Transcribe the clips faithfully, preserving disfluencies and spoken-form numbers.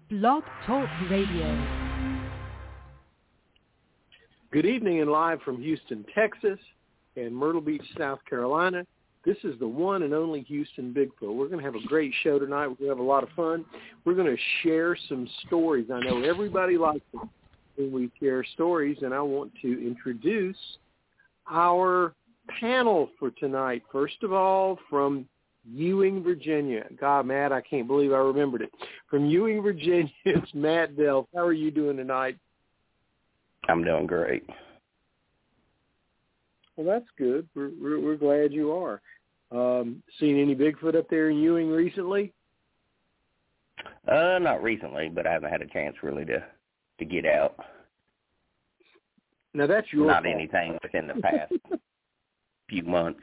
Blog Talk Radio. Good evening and live from Houston, Texas, and Myrtle Beach, South Carolina. This is the one and only Houston Bigfoot. We're going to have a great show tonight. We're going to have a lot of fun. We're going to share some stories. I know everybody likes it when we share stories, and I want to introduce our panel for tonight. First of all, from Ewing, Virginia. God, Matt, I can't believe I remembered it. From Ewing, Virginia, it's Matt Delf. How are you doing tonight? I'm doing great. Well, that's good. We're, we're, we're glad you are. Um, seen any Bigfoot up there in Ewing recently? Uh, not recently, but I haven't had a chance really to, to get out. Now, that's your Not fault. anything within the past few months.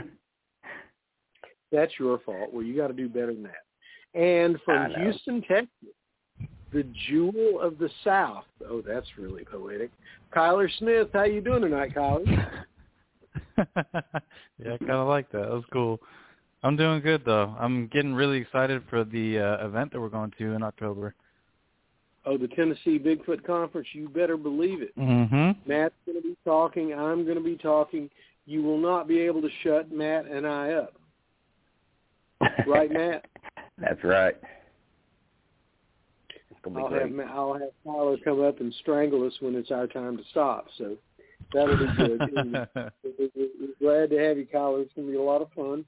That's your fault. Well, you got to do better than that. And from Houston, Texas, the jewel of the South. Oh, that's really poetic. Kyler Smith, how you doing tonight, Kyler? Yeah, I kind of like that. That was cool. I'm doing good, though. I'm getting really excited for the uh, event that we're going to in October. Oh, the Tennessee Bigfoot Conference. You better believe it. Mm-hmm. Matt's going to be talking. I'm going to be talking. You will not be able to shut Matt and I up. Right, Matt? That's right. I'll have, I'll have Tyler come up and strangle us when it's our time to stop. So that'll be good. We're glad to have you, Tyler. It's going to be a lot of fun.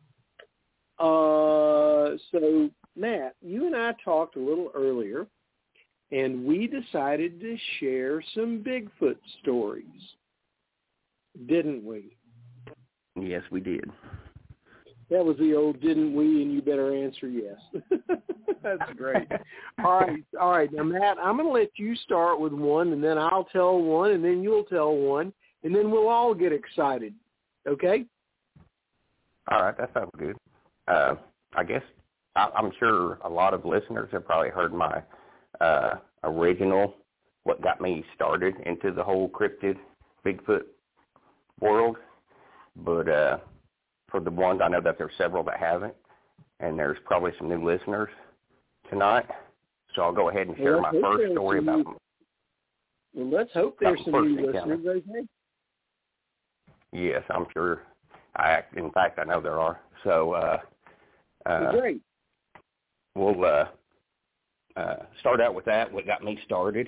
Uh, so, Matt, you and I talked a little earlier, and we decided to share some Bigfoot stories, didn't we? Yes, we did. That was the old didn't we, and you better answer yes. That's great. All right, all right. Now, Matt, I'm going to let you start with one, and then I'll tell one, and then you'll tell one, and then we'll all get excited. Okay? All right, that sounds good. Uh, I guess I, I'm sure a lot of listeners have probably heard my uh, original, what got me started into the whole cryptid Bigfoot world, but uh, for the ones, I know that there's several that haven't, and there's probably some new listeners tonight. So I'll go ahead and share well, my first story about. New, well, let's hope there's some new encounter. listeners. Okay. Yes, I'm sure. I, in fact, I know there are. So, uh, uh, great. We'll uh, uh, start out with that. What got me started,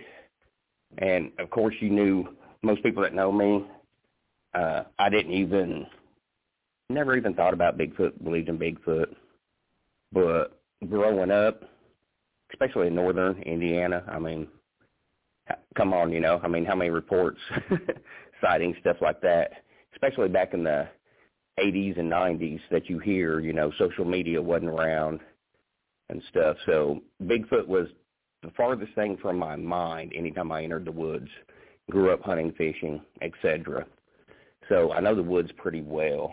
and of course, you knew most people that know me. Uh, I didn't even. Never even thought about Bigfoot, believed in Bigfoot, but growing up, especially in northern Indiana, I mean, come on, you know, I mean, how many reports, sightings, stuff like that, especially back in the eighties and nineties that you hear, you know, social media wasn't around and stuff. So Bigfoot was the farthest thing from my mind anytime I entered the woods, grew up hunting, fishing, et cetera. So I know the woods pretty well.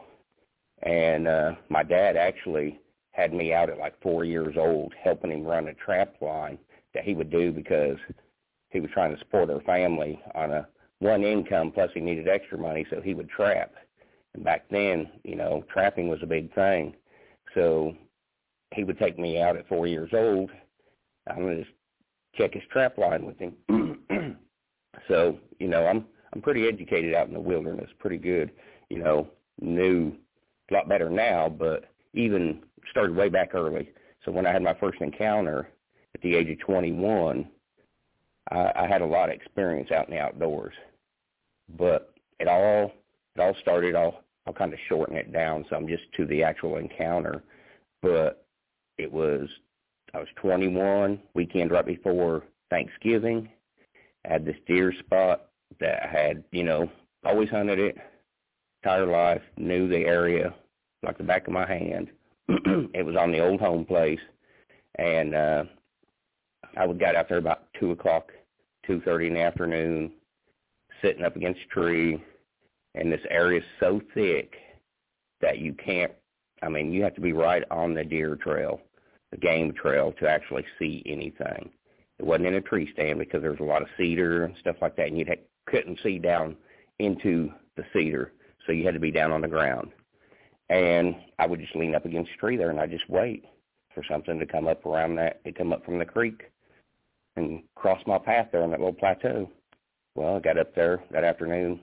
And uh, my dad actually had me out at like four years old helping him run a trap line that he would do because he was trying to support our family on a one income, plus he needed extra money, so he would trap. And back then, you know, trapping was a big thing. So he would take me out at four years old. I'm going to just check his trap line with him. So, you know, I'm I'm pretty educated out in the wilderness, pretty good, you know, knew a lot better now, but even started way back early. So when I had my first encounter at the age of twenty-one, I, I had a lot of experience out in the outdoors. But it all it all started, I'll, I'll kind of shorten it down some just to the actual encounter. But it was, I was twenty-one, weekend right before Thanksgiving. I had this deer spot that I had, you know, always hunted it. Entire life, knew the area like the back of my hand. It was on the old home place, and uh, I would got out there about two o'clock, two thirty in the afternoon, sitting up against a tree, and this area is so thick that you can't. I mean, you have to be right on the deer trail, the game trail, to actually see anything. It wasn't in a tree stand because there was a lot of cedar and stuff like that, and you couldn't see down into the cedar. So you had to be down on the ground. And I would just lean up against a tree there, and I'd just wait for something to come up around that, to come up from the creek. and crossed my path there on that little plateau. Well, I got up there that afternoon.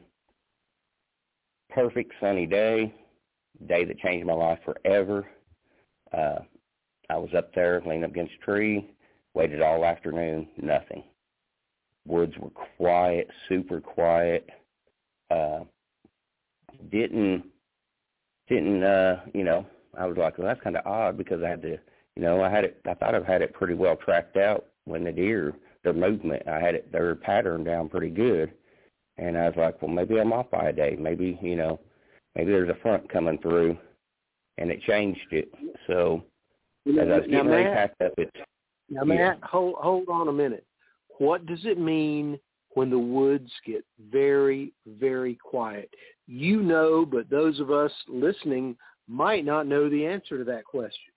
Perfect sunny day, day that changed my life forever. Uh, I was up there, leaned up against a tree, waited all afternoon, nothing. Woods were quiet, super quiet. Uh, didn't, didn't, uh, you know, I was like, well, that's kind of odd because I had to, you know, I had it, I thought I had it pretty well tracked out when the deer, their movement, I had it, their pattern down pretty good. And I was like, well, maybe I'm off by a day. Maybe, you know, maybe there's a front coming through, and it changed it. So as I was getting ready to pack up, it. Now, Matt, yeah. hold, hold on a minute. What does it mean when the woods get very, very quiet? You know, but those of us listening might not know the answer to that question.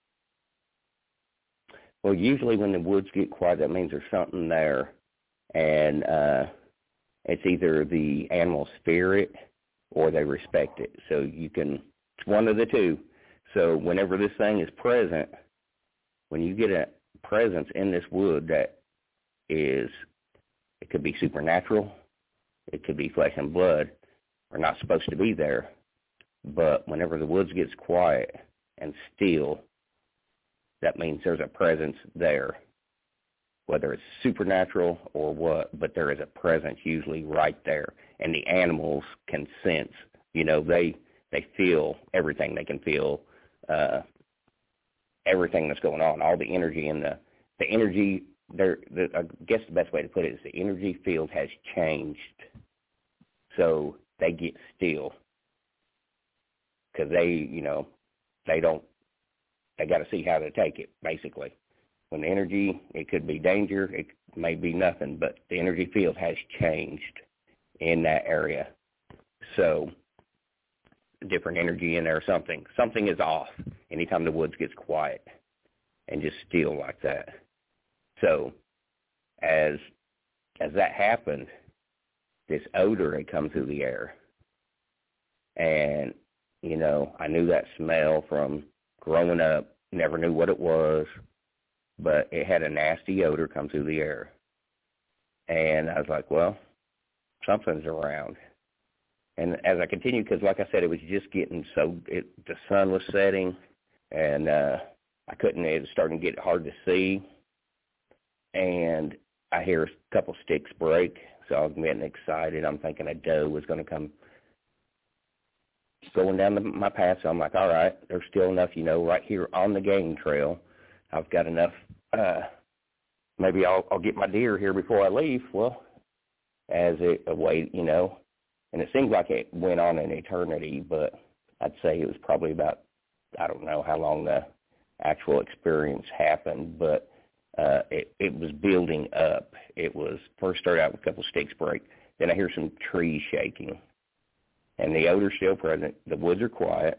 Well, usually when the woods get quiet, that means there's something there, and uh, it's either the animal spirit or they respect it. So you can, it's one of the two. So whenever this thing is present, when you get a presence in this wood that is, it could be supernatural, it could be flesh and blood, are not supposed to be there. But whenever the woods gets quiet and still, that means there's a presence there, whether it's supernatural or what, but there is a presence usually right there. And the animals can sense, you know, they they feel everything. They can feel uh, everything that's going on, all the energy in the, the energy, there. The, I guess the best way to put it is the energy field has changed. So they get still because they, you know, they don't, they got to see how to take it, basically. When the energy, it could be danger, it may be nothing, but the energy field has changed in that area. So different energy in there, something. Something is off anytime the woods gets quiet and just still like that. So as as that happened, this odor had come through the air. And, you know, I knew that smell from growing up, never knew what it was, but it had a nasty odor come through the air. And I was like, well, something's around. And as I continued, because like I said, it was just getting so, it, the sun was setting, and uh, I couldn't, it was starting to get hard to see. And I hear a couple sticks break, so I was getting excited. I'm thinking a doe was going to come going down the, my path. So I'm like, all right, there's still enough, you know, right here on the game trail. I've got enough, uh, maybe I'll, I'll get my deer here before I leave. Well, as it away, you know, and it seemed like it went on an eternity, but I'd say it was probably about, I don't know how long the actual experience happened, but uh, it, it was building up. It was first started out with a couple of sticks break. Then I hear some trees shaking, and the odor's still present. The woods are quiet,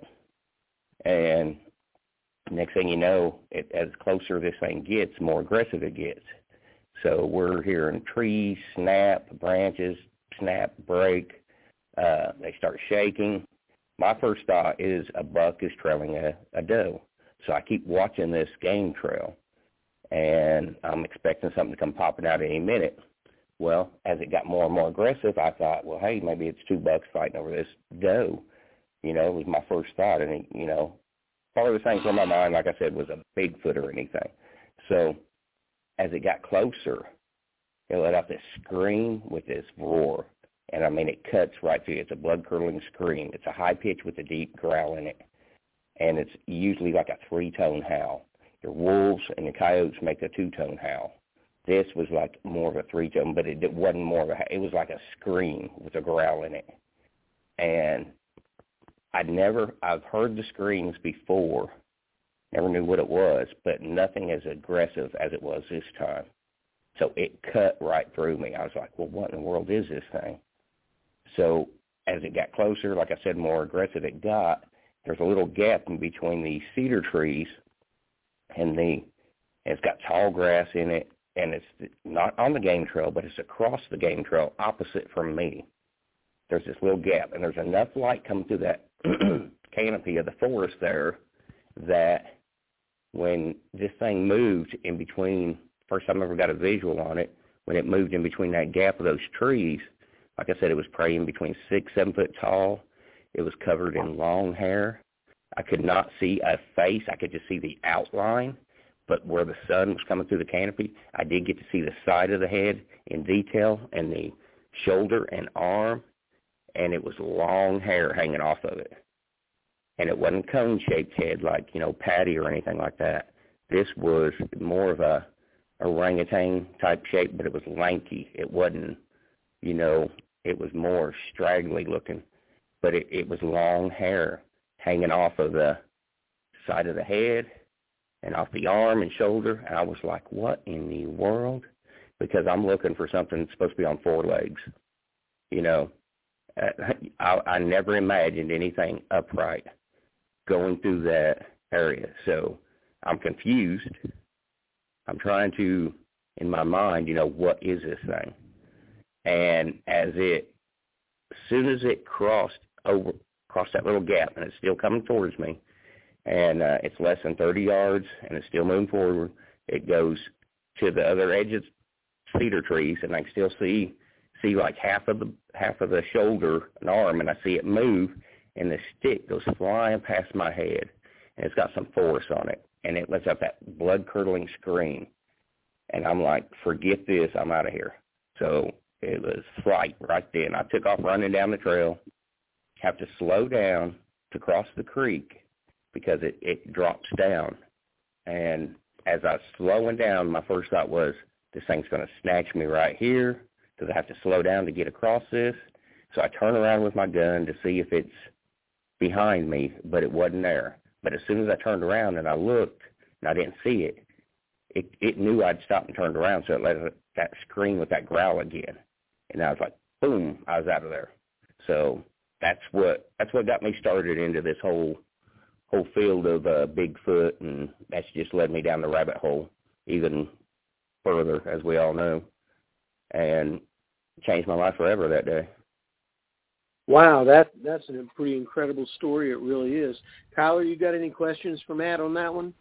and next thing you know, it, as closer this thing gets, the more aggressive it gets. So we're hearing trees snap, branches snap, break. Uh, they start shaking. My first thought is a buck is trailing a, a doe. So I keep watching this game trail, and I'm expecting something to come popping out any minute. Well, as it got more and more aggressive, I thought, well, hey, maybe it's two bucks fighting over this doe. You know, it was my first thought. And, it, you know, part of the thing from my mind, like I said, was a Bigfoot or anything. So as it got closer, it let out this scream with this roar. And, I mean, it cuts right through. It's a blood-curdling scream. It's a high pitch with a deep growl in it. And it's usually like a three-tone howl. Your wolves and the coyotes make a two-tone howl. This was like more of a three-tone, but it wasn't more of a, it was like a scream with a growl in it. And I'd never, I've heard the screams before, never knew what it was, but nothing as aggressive as it was this time. So it cut right through me. I was like, well, what in the world is this thing? So as it got closer, like I said, more aggressive it got, there's a little gap in between the cedar trees, and the, it's got tall grass in it, and it's not on the game trail, but it's across the game trail opposite from me. There's this little gap, and there's enough light coming through that canopy of the forest there that when this thing moved in between first time I ever got a visual on it, when it moved in between that gap of those trees. Like I said, it was praying between six, seven foot tall. It was covered in long hair. I could not see a face. I could just see the outline. But where the sun was coming through the canopy, I did get to see the side of the head in detail and the shoulder and arm, and it was long hair hanging off of it. And it wasn't cone-shaped head like, you know, Patty or anything like that. This was more of a orangutan type shape, but it was lanky. It wasn't, you know, it was more straggly looking, but it, it was long hair hanging off of the side of the head and off the arm and shoulder. And I was like, what in the world? Because I'm looking for something that's supposed to be on four legs. You know, uh, I, I never imagined anything upright going through that area. So I'm confused. I'm trying to, in my mind, you know, what is this thing? And as it, as soon as it crossed over, crossed that little gap, and it's still coming towards me, and uh, it's less than thirty yards, and it's still moving forward, it goes to the other edge of cedar trees, and I can still see see like half of the half of the shoulder and arm, and I see it move, and the stick goes flying past my head, and it's got some force on it, and it lets out that blood-curdling scream, and I'm like, forget this, I'm out of here. So it was flight right then. I took off running down the trail, have to slow down to cross the creek because it, it drops down. And as I was slowing down, my first thought was, this thing's going to snatch me right here. Does I have to slow down to get across this? So I turn around with my gun to see if it's behind me, but it wasn't there. But as soon as I turned around and I looked and I didn't see it, it, it knew I'd stopped and turned around, so it let it, that scream with that growl again. And I was like, boom, I was out of there. So that's what that's what got me started into this whole whole field of uh, Bigfoot, and that's just led me down the rabbit hole even further, as we all know, and changed my life forever that day. Wow, that that's a pretty incredible story. It really is. Tyler, you got any questions for Matt on that one?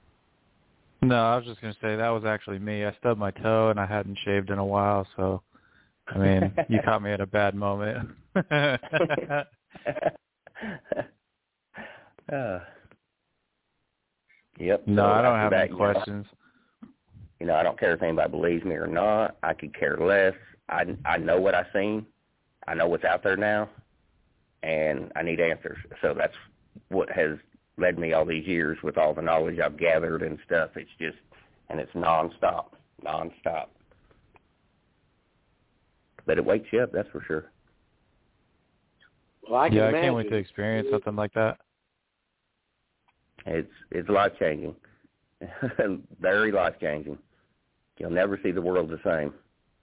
No, I was just going to say that was actually me. I stubbed my toe, and I hadn't shaved in a while, so, I mean, you caught me at a bad moment. uh, yep. No, so I don't have that, any questions. You know, you know, I don't care if anybody believes me or not. I could care less. I, I know what I've seen. I know what's out there now, and I need answers. So that's what has led me all these years with all the knowledge I've gathered and stuff. It's just, and it's nonstop, nonstop. But it wakes you up, that's for sure. Well, I can yeah, I imagine. can't wait to experience something like that. It's it's life changing, very life changing. You'll never see the world the same.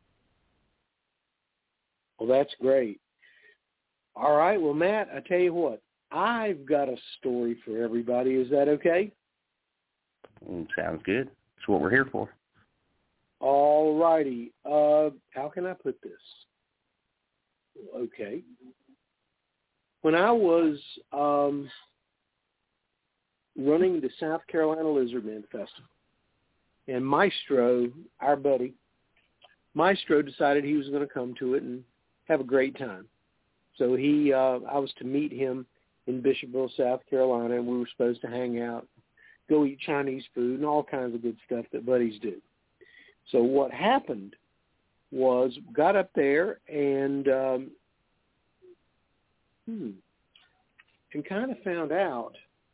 Well, that's great. All right. Well, Matt, I tell you what, I've got a story for everybody. Is that okay? Sounds good. That's what we're here for. All righty. Uh, how can I put this? Okay. When I was um, running the South Carolina Lizardmen Festival, and Maestro, our buddy, Maestro decided he was going to come to it and have a great time. So he, uh, I was to meet him in Bishopville, South Carolina, and we were supposed to hang out, go eat Chinese food, and all kinds of good stuff that buddies do. So what happened was, got up there and um, hmm, and kind of found out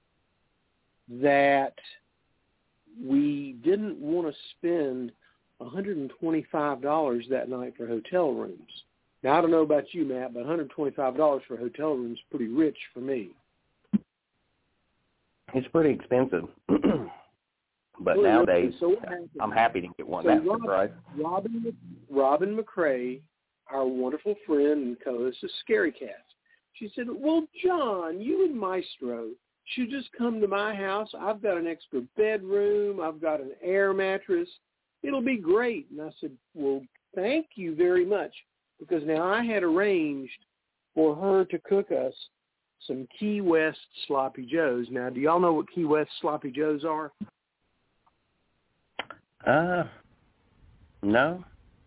that we didn't want to spend one hundred twenty-five dollars that night for hotel rooms. Now, I don't know about you, Matt, but one hundred twenty-five dollars for a hotel room is pretty rich for me. It's pretty expensive. But well, nowadays, so I'm happy to get one. So That's Rob, the price. Robin, Robin McCrae, our wonderful friend and co-host of Scary Cats, she said, well, John, you and Maestro should just come to my house. I've got an extra bedroom. I've got an air mattress. It'll be great. And I said, well, thank you very much, because now I had arranged for her to cook us some Key West Sloppy Joes. Now, do y'all know what Key West Sloppy Joes are? Uh, No.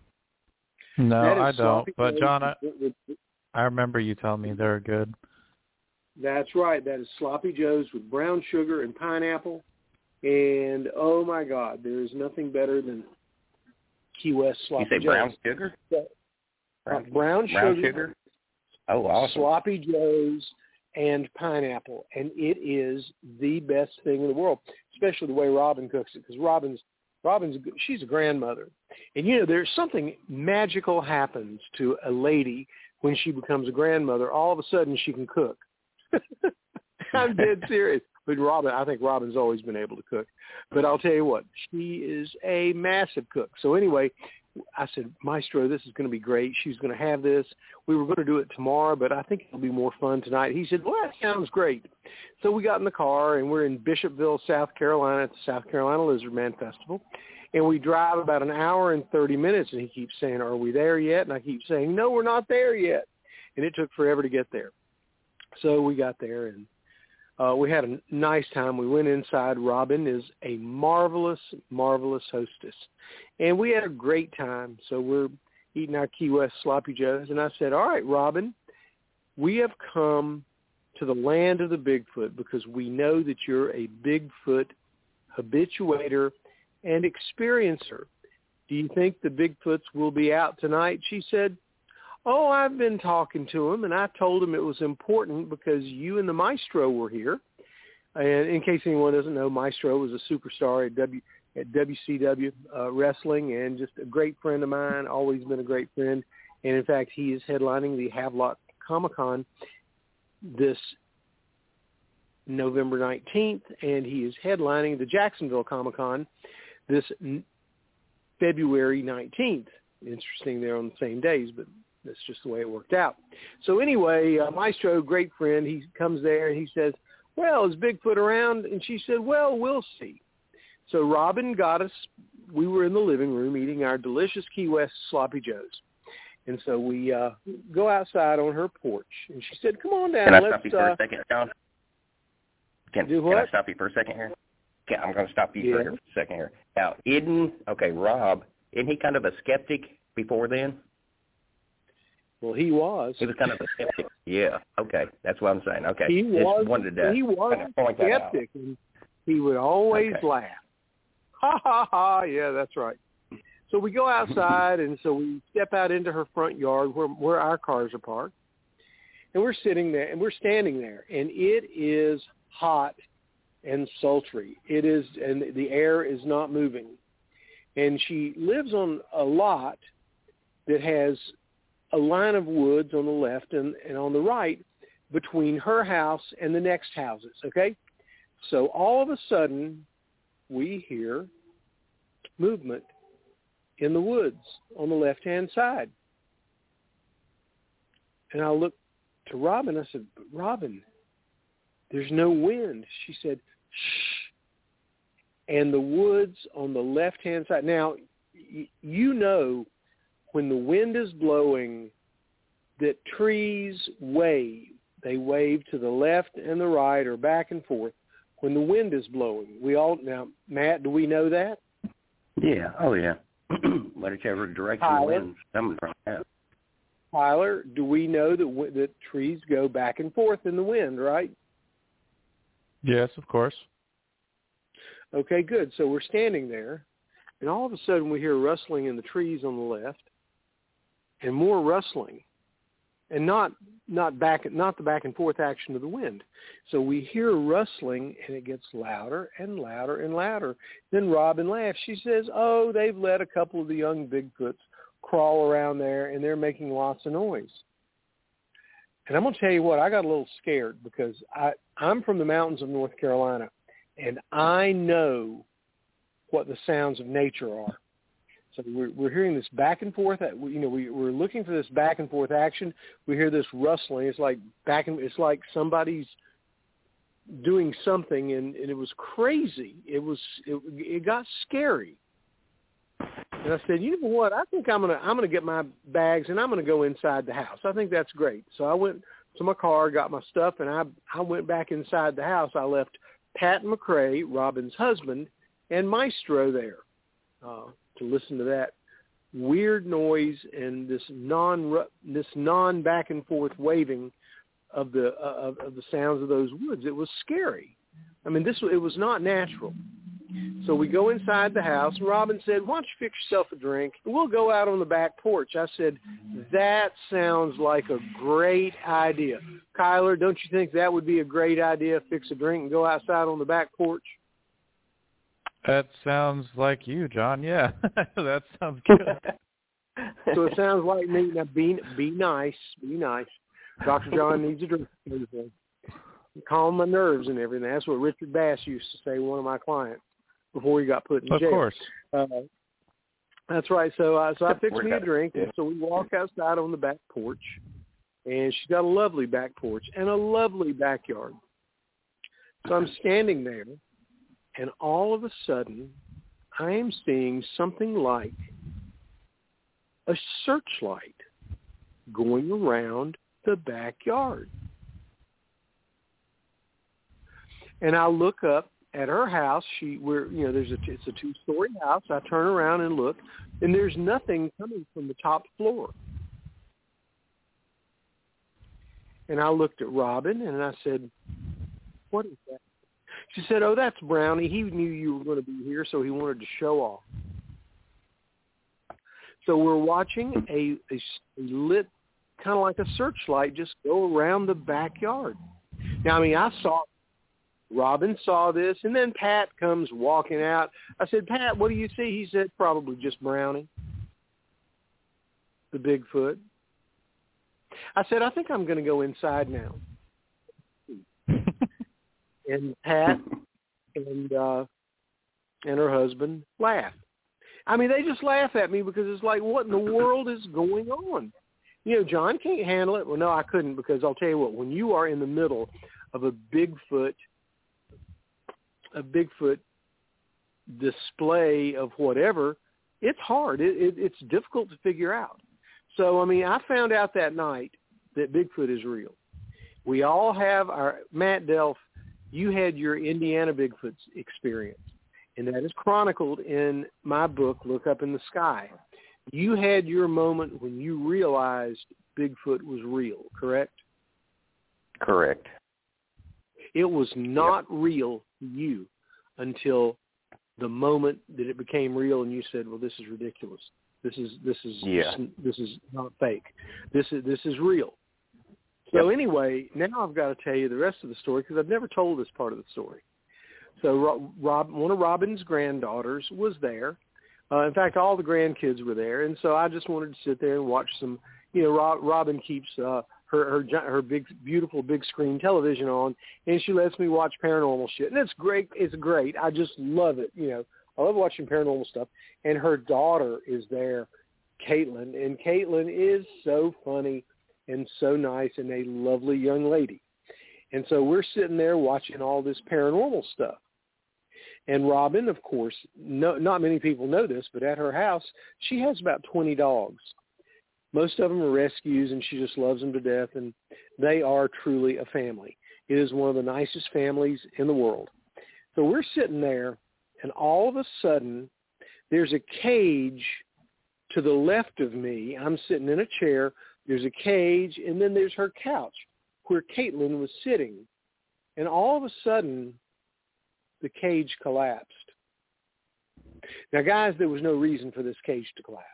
No, I don't. sloppy But joes John, I, with, with, with, I remember you telling me they're good. that's right. That is sloppy joes with brown sugar and pineapple. And, oh, my God, there is nothing better than Key West sloppy You say joes. brown sugar? Brown, uh, brown, brown sugar, sugar? Oh, awesome. sloppy joes, and pineapple. And it is the best thing in the world, especially the way Robin cooks it, because Robin's, Robin's, she's a grandmother. And, you know, there's something magical happens to a lady when she becomes a grandmother. All of a sudden she can cook. I'm dead serious. But Robin, I think Robin's always been able to cook. But I'll tell you what, she is a massive cook. So anyway, I said, Maestro, this is going to be great. She's going to have this. We were going to do it tomorrow, but I think it'll be more fun tonight. He said, well, that sounds great. So we got in the car, and we're in Bishopville, South Carolina at the South Carolina Lizard Man Festival. And we drive about an hour and thirty minutes, and he keeps saying, are we there yet? And I keep saying, no, we're not there yet. And it took forever to get there. So we got there, and Uh, we had a nice time. We went inside. Robin is a marvelous, marvelous hostess. And we had a great time. So we're eating our Key West sloppy joes. And I said, all right, Robin, we have come to the land of the Bigfoot because we know that you're a Bigfoot habituator and experiencer. Do you think the Bigfoots will be out tonight? She said, oh, I've been talking to him, and I told him it was important because you and the Maestro were here. And in case anyone doesn't know, Maestro was a superstar at W at W C W uh, Wrestling and just a great friend of mine, always been a great friend. And, in fact, he is headlining the Havelock Comic-Con this November nineteenth, and he is headlining the Jacksonville Comic-Con this February nineteenth. Interesting, they're on the same days, but that's just the way it worked out. So anyway, uh, Maestro, great friend, he comes there and he says, well, is Bigfoot around? And she said, well, we'll see. So Robin got us, we were in the living room eating our delicious Key West sloppy joes. And so we uh, go outside on her porch. And she said, come on down. Can I let's, stop you for uh, a second, John? Can, do can what? I stop you for a second here? Okay, I'm going to stop you Yeah. for a second here. Now, isn't, okay, Rob, isn't he kind of a skeptic before then? Well, he was. He was kind of a skeptic. Yeah. Okay. That's what I'm saying. Okay. He Just was. wanted to He was kind of point that out. skeptic, and he would always Okay. laugh. Ha ha ha! Yeah, that's right. So we go outside, and so we step out into her front yard where where our cars are parked, and we're sitting there, and we're standing there, and it is hot and sultry. It is, and the air is not moving. And she lives on a lot that has a line of woods on the left and, and on the right between her house and the next houses, okay? So all of a sudden, we hear movement in the woods on the left-hand side. And I looked to Robin. I said, Robin, there's no wind. She said, shh. And the woods on the left-hand side. Now, y- you know when the wind is blowing that trees wave. They wave to the left and the right or back and forth when the wind is blowing. We all now, Matt, do we know that? Yeah. Oh, yeah. Whichever direction Tyler? the wind's coming from. Yeah. Tyler, do we know that w- that trees go back and forth in the wind, right? Yes, of course. Okay, good. So we're standing there, and all of a sudden we hear rustling in the trees on the left, and more rustling, and not not back not the back and forth action of the wind. So we hear rustling, and it gets louder and louder and louder. Then Robin laughs. She says, "Oh, they've let a couple of the young Bigfoots crawl around there, and they're making lots of noise." And I'm going to tell you what, I got a little scared because I, I'm from the mountains of North Carolina, and I know what the sounds of nature are. So we're, we're hearing this back and forth. You know, we, we're looking for this back and forth action. We hear this rustling. It's like back and it's like somebody's doing something, and, and it was crazy. It was it, it got scary. And I said, you know what? I think I'm gonna I'm gonna get my bags and I'm gonna go inside the house. I think that's great. So I went to my car, got my stuff, and I I went back inside the house. I left Pat McCrae, Robin's husband, and Maestro there uh, to listen to that weird noise and this non this non back and forth waving of the uh, of, of the sounds of those woods. It was scary. I mean, this it was not natural. So we go inside the house, and Robin said, "Why don't you fix yourself a drink? We'll go out on the back porch." I said, "That sounds like a great idea. Kyler, don't you think that would be a great idea, fix a drink and go outside on the back porch?" That sounds like you, John. Yeah, that sounds good. So it sounds like me. Now, be, be nice. Be nice. Doctor John needs a drink. Calm my nerves and everything. That's what Richard Bass used to say, one of my clients, before he got put in jail. Of course. Uh, that's right. So, uh, so I fixed me a drink, and so we walk outside on the back porch, and she's got a lovely back porch and a lovely backyard. So I'm standing there, and all of a sudden, I am seeing something like a searchlight going around the backyard. And I look up at her house. She, we're, you know, there's a, it's a two-story house. I turn around and look, and there's nothing coming from the top floor. And I looked at Robin, and I said, "What is that?" She said, "Oh, that's Brownie. He knew you were going to be here, so he wanted to show off." So we're watching a, a, a lit, kind of like a searchlight, just go around the backyard. Now, I mean, I saw, Robin saw this, and then Pat comes walking out. I said, "Pat, what do you see?" He said, "Probably just Brownie, the Bigfoot." I said, "I think I'm going to go inside now." And Pat and uh, and her husband laughed. I mean, they just laugh at me because it's like, what in the world is going on? You know, John can't handle it. Well, no, I couldn't, because I'll tell you what, when you are in the middle of a Bigfoot, a Bigfoot display of whatever, it's hard. It, it, it's difficult to figure out. So, I mean, I found out that night that Bigfoot is real. We all have our, Matt Delph, you had your Indiana Bigfoot experience, and that is chronicled in my book, Look Up in the Sky. You had your moment when you realized Bigfoot was real, correct? Correct. It was not yep. real to you until the moment that it became real, and you said, "Well, this is ridiculous. This is this is yeah. this is not fake. This is this is real." So yep. anyway, now I've got to tell you the rest of the story, because I've never told this part of the story. So Rob, one of Robin's granddaughters was there. Uh, in fact, all the grandkids were there, and so I just wanted to sit there and watch some. You know, Rob, Robin keeps uh, her her her big, beautiful big screen television on, and she lets me watch paranormal shit, and it's great. It's great. I just love it. You know, I love watching paranormal stuff. And her daughter is there, Caitlin, and Caitlin is so funny and so nice and a lovely young lady. And so we're sitting there watching all this paranormal stuff. And Robin, of course, no, not many people know this, but at her house, she has about twenty dogs. Most of them are rescues, and she just loves them to death, and they are truly a family. It is one of the nicest families in the world. So we're sitting there, and all of a sudden, there's a cage to the left of me. I'm sitting in a chair. There's a cage, and then there's her couch where Caitlin was sitting. And all of a sudden, the cage collapsed. Now, guys, there was no reason for this cage to collapse.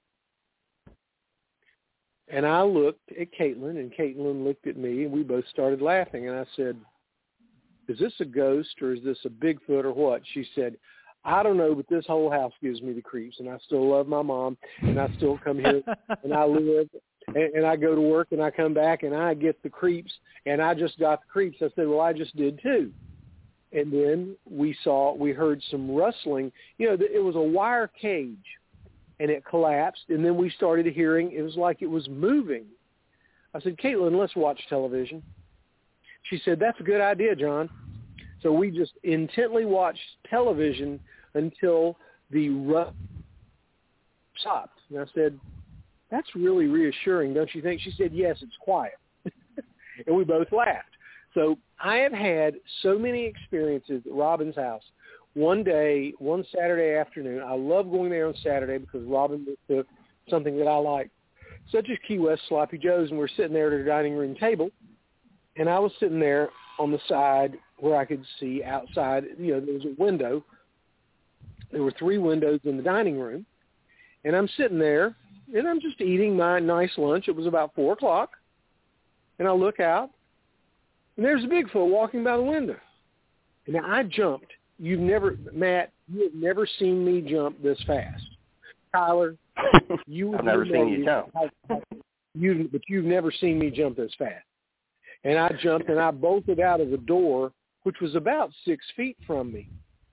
And I looked at Caitlin, and Caitlin looked at me, and we both started laughing. And I said, "Is this a ghost, or is this a Bigfoot, or what?" She said, "I don't know, but this whole house gives me the creeps, and I still love my mom, and I still come here, and I live, and, and I go to work, and I come back, and I get the creeps, and I just got the creeps." I said, "Well, I just did too." And then we saw, we heard some rustling. You know, it was a wire cage, and it collapsed, and then we started hearing, it was like it was moving. I said, "Caitlin, let's watch television." She said, "That's a good idea, John." So we just intently watched television until the rust stopped. And I said, "That's really reassuring, don't you think?" She said, "Yes, it's quiet." And we both laughed. So I have had so many experiences at Robin's house one day, one Saturday afternoon. I love going there on Saturday because Robin took something that I like, such as Key West Sloppy Joe's, and we're sitting there at a dining room table, and I was sitting there on the side where I could see outside. You know, there was a window. There were three windows in the dining room, and I'm sitting there, and I'm just eating my nice lunch. It was about four o'clock, and I look out, and there's a Bigfoot walking by the window. And I jumped. You've never, Matt, you have never seen me jump this fast. Tyler, you I've never seen you jump. You, but you've never seen me jump this fast. And I jumped, and I bolted out of the door, which was about six feet from me.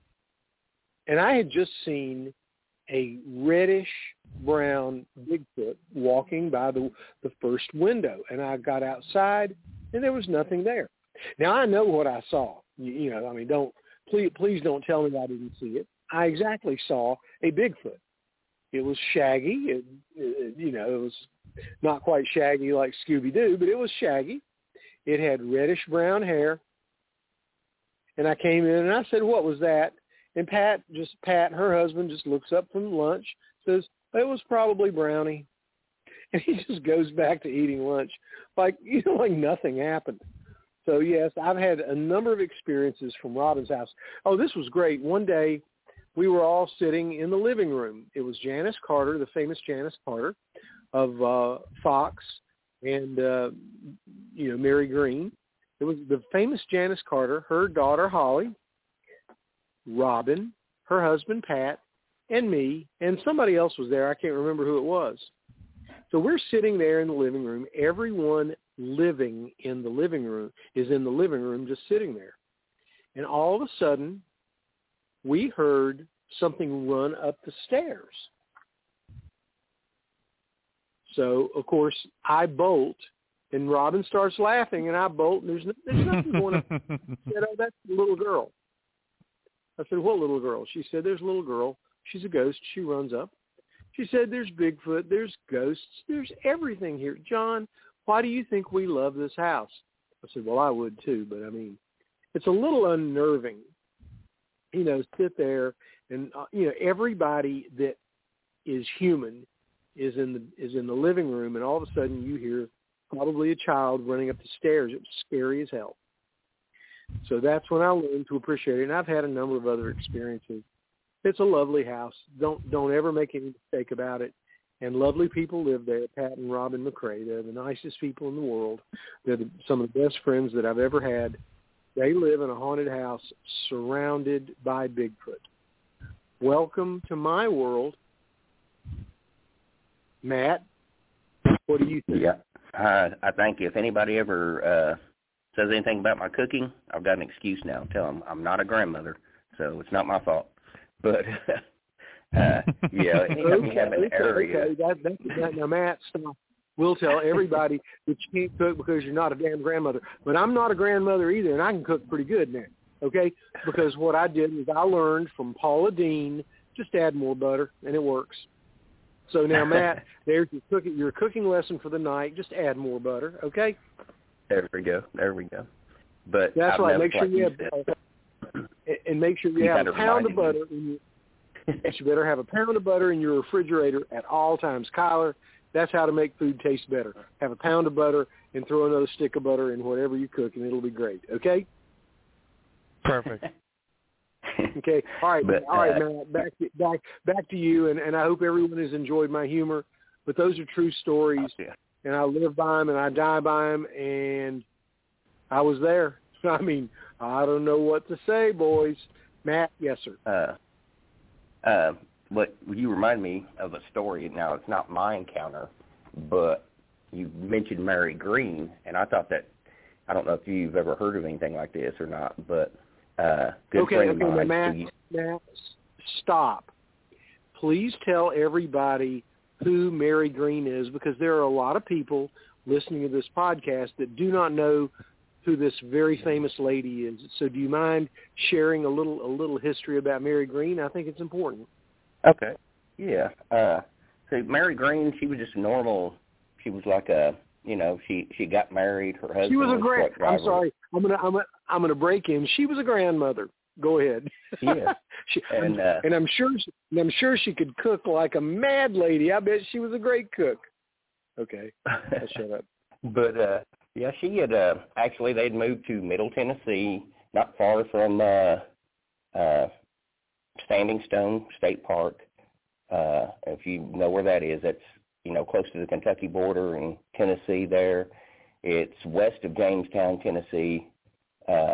And I had just seen a reddish-brown Bigfoot walking by the, the first window. And I got outside, and there was nothing there. Now, I know what I saw. You, you know, I mean, don't please, please don't tell me I didn't see it. I exactly saw a Bigfoot. It was shaggy. It, it, you know, it was not quite shaggy like Scooby-Doo, but it was shaggy. It had reddish-brown hair. And I came in, and I said, what was that? And Pat, just Pat, her husband, just looks up from lunch, says, it was probably Brownie. And he just goes back to eating lunch like, you know, like nothing happened. So, yes, I've had a number of experiences from Robin's house. Oh, this was great. One day we were all sitting in the living room. It was Janice Carter, the famous Janice Carter of uh, Fox and, uh, you know, Mary Green. It was the famous Janice Carter, her daughter Holly, Robin, her husband Pat, and me, and somebody else was there. I can't remember who it was. So we're sitting there in the living room. Everyone living in the living room is in the living room just sitting there. And all of a sudden, we heard something run up the stairs. So, of course, I bolt, and Robin starts laughing, and I bolt, and there's, no, there's nothing going on. I said, oh, that's the little girl. I said, what little girl? She said, there's a little girl. She's a ghost. She runs up. She said, there's Bigfoot, there's ghosts, there's everything here. John, why do you think we love this house? I said, well, I would too, but I mean, it's a little unnerving, you know, sit there and, uh, you know, everybody that is human is in the is in the living room, and all of a sudden you hear probably a child running up the stairs. It was scary as hell. So that's when I learned to appreciate it, and I've had a number of other experiences. It's a lovely house. Don't don't ever make any mistake about it. And lovely people live there, Pat and Robin McCrae. They're the nicest people in the world. They're the, some of the best friends that I've ever had. They live in a haunted house surrounded by Bigfoot. Welcome to my world. Matt, what do you think? Yeah, uh, I think if anybody ever uh, says anything about my cooking, I've got an excuse now. Tell them I'm not a grandmother, so it's not my fault. But, uh, yeah, anytime okay, you have an okay, area. Okay. That, that, that, now, Matt, stop. We'll tell everybody that you can't cook because you're not a damn grandmother. But I'm not a grandmother either, and I can cook pretty good now, okay? Because what I did is I learned from Paula Deen, just add more butter, and it works. So now, Matt, there's your cooking, your cooking lesson for the night. Just add more butter, okay? There we go. There we go. But that's I've right. never, Make sure like you you have said, and make sure you you have a pound of butter me. in your. You better have a pound of butter in your refrigerator at all times. Kyler, that's how to make food taste better. Have a pound of butter and throw another stick of butter in whatever you cook, and it'll be great. Okay? Perfect. Okay. All right. But, all right, uh, Matt. Back to, back back to you, and, and I hope everyone has enjoyed my humor. But those are true stories, yeah. and I live by them, and I die by them, and I was there. I mean, I don't know what to say, boys. Matt, yes, sir. Uh, uh, but you remind me of a story. Now, it's not my encounter, but you mentioned Mary Green, and I thought that, I don't know if you've ever heard of anything like this or not, but uh, good okay, friend okay, of mine. Matt, Steve, Matt, stop. Please tell everybody who Mary Green is, because there are a lot of people listening to this podcast that do not know who this very famous lady is. So do you mind sharing a little a little history about Mary Green? I think it's important. Okay. Yeah. Uh, so Mary Green, she was just a normal, she was like a, you know, she, she got married. Her husband She was a was grand. truck driver. I'm sorry. I'm gonna I'm gonna, I'm gonna break in. She was a grandmother. Go ahead. Yeah. she, and uh, and I'm sure she, and I'm sure she could cook like a mad lady. I bet she was a great cook. Okay, I'll shut up. But uh, yeah, she had uh, actually they'd moved to Middle Tennessee, not far from uh, uh, Standing Stone State Park. Uh, if you know where that is, that's you know close to the Kentucky border in Tennessee. There, it's west of Jamestown, Tennessee, uh,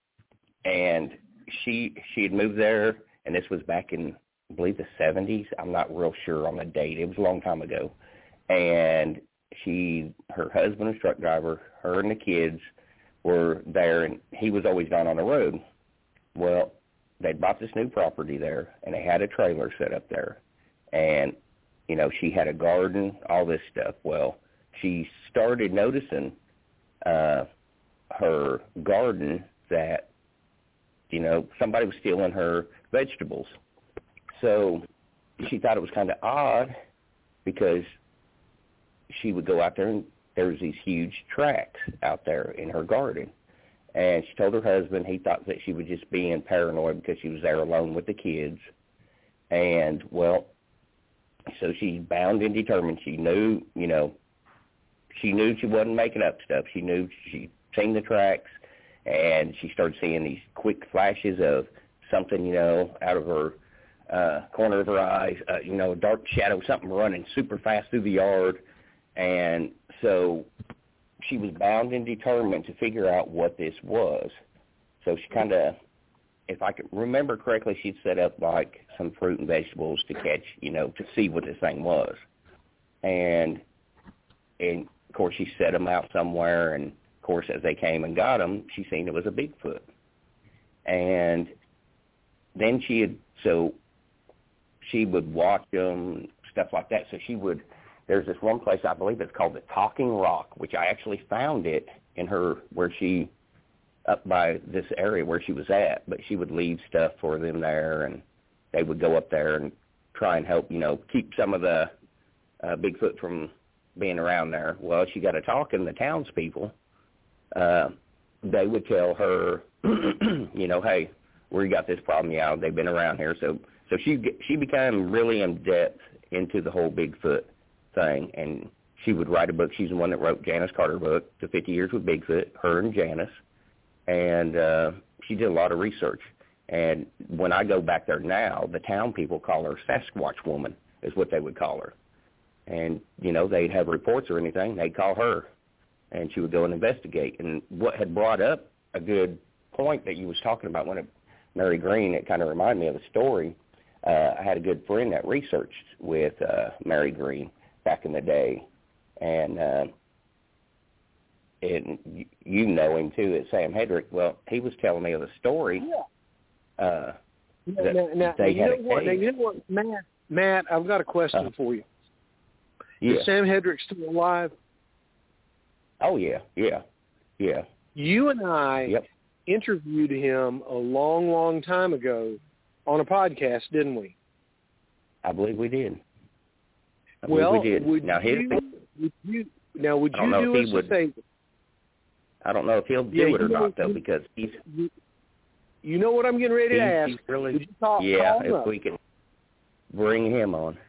and she she had moved there, and this was back in I believe the seventies. I'm not real sure on the date. It was a long time ago, and she her husband, a truck driver, her and the kids were there, and he was always gone on the road. Well, they'd bought this new property there, and they had a trailer set up there. And, you know, she had a garden, all this stuff. Well, she started noticing uh, her garden that, you know, somebody was stealing her vegetables. So she thought it was kind of odd because she would go out there and there was these huge tracks out there in her garden. And she told her husband, he thought that she was just being paranoid because she was there alone with the kids. And, well, so she's bound and determined. She knew, you know, she knew she wasn't making up stuff. She knew she'd seen the tracks, and she started seeing these quick flashes of something, you know, out of her uh, corner of her eyes, uh, you know, a dark shadow, something running super fast through the yard. And so she was bound and determined to figure out what this was. So she kind of, if I could remember correctly, she'd set up like some fruit and vegetables to catch, you know, to see what this thing was. And, and of course, she set them out somewhere. And, of course, as they came and got them, she seen it was a Bigfoot. And then she had, so she would watch them, stuff like that. So she would, there's this one place, I believe it's called the Talking Rock, which I actually found it in her, where she, up by this area where she was at, but she would leave stuff for them there, and they would go up there and try and help, you know, keep some of the uh, Bigfoot from being around there. Well, she got to talking, the townspeople, uh, they would tell her, you know, hey, we got this problem, yeah, they've been around here. So so she she became really in depth into the whole Bigfoot thing, and she would write a book. She's the one that wrote Janice Carter book, The fifty Years with Bigfoot, her and Janice. And uh, she did a lot of research. And when I go back there now, the town people call her Sasquatch Woman, is what they would call her. And, you know, they'd have reports or anything, they'd call her, and she would go and investigate. And what had brought up a good point that you was talking about when it, Mary Green, it kind of reminded me of a story. Uh, I had a good friend that researched with uh, Mary Green back in the day. And uh, and you know him too, it's Sam Hedrick. Well, he was telling me of a story. Yeah. Uh, now, that now, now, they you had know a what? Now, cave. you know what, Matt? Matt, I've got a question uh, for you. Yeah. Is Sam Hedrick still alive? Oh yeah, yeah, yeah. You and I Yep. interviewed him a long, long time ago on a podcast, didn't we? I believe we did. I well, believe we did. Would now his you, would you now would I don't you know do if us he a would, favor? I don't know if he'll do Yeah, it or you know, not though, you, because he's you, you know what I'm getting ready he's, to ask. he's really Would you call, yeah. call him If up? we can bring him on,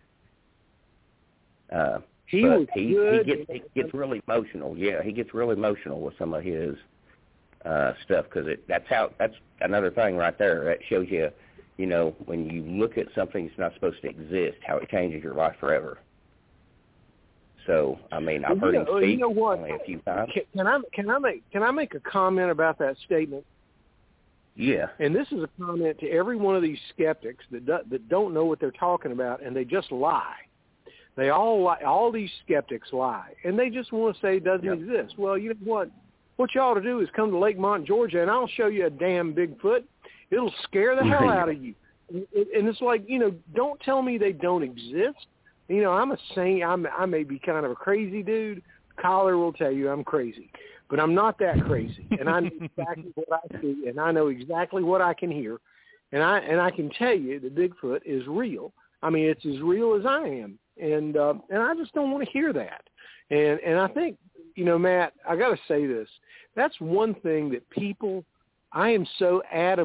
uh, He but was he good. he gets he gets really emotional. Yeah, he gets really emotional with some of his uh, stuff because it that's how that's another thing right there. That shows you, you know, when you look at something that's not supposed to exist, how it changes your life forever. So, I mean, I've Well, heard you him know, speak you know what? only a few times. Can, can I can I make can I make a comment about that statement? Yeah. And this is a comment to every one of these skeptics that do, that don't know what they're talking about, and they just lie. They all lie. All these skeptics lie, and they just want to say it doesn't Yep. exist. Well, you know what? What you ought to do is come to Lakemont, Georgia, and I'll show you a damn Bigfoot. It'll scare the hell out of you. And it's like, you know, don't tell me they don't exist. You know, I'm a saint. I'm, I may be kind of a crazy dude. Collar will tell you I'm crazy, but I'm not that crazy. And I know exactly what I see, and I know exactly what I can hear, and I and I can tell you that Bigfoot is real. I mean, it's as real as I am, and uh, and I just don't want to hear that. And and I think, you know, Matt, I got to say this. That's one thing that people. I am so adamant